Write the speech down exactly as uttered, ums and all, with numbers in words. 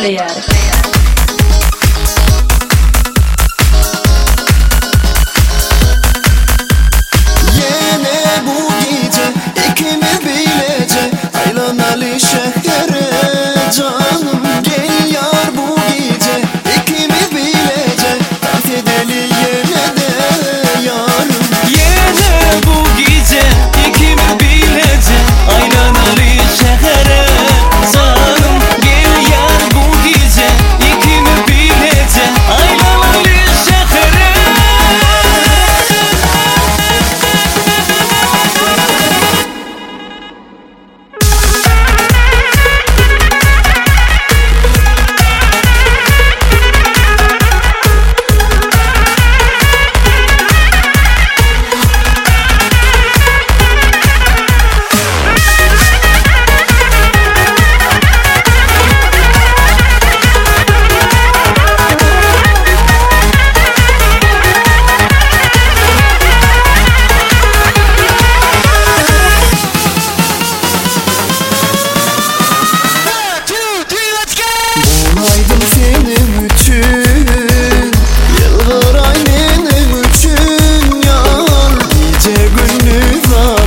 player. Yine bu gece ikimiz bilece ayrılalı şehre canım. Gel yar bu gece ikimiz bilece dans edelim yine de yarım. Yine bu gece ikimiz bilece ayrılalı şehre canım. Gel yar bu gece ikimiz bilece ayrılalı şehre. Bulaydım senin için, yıllar ay benim için yar. Nice günler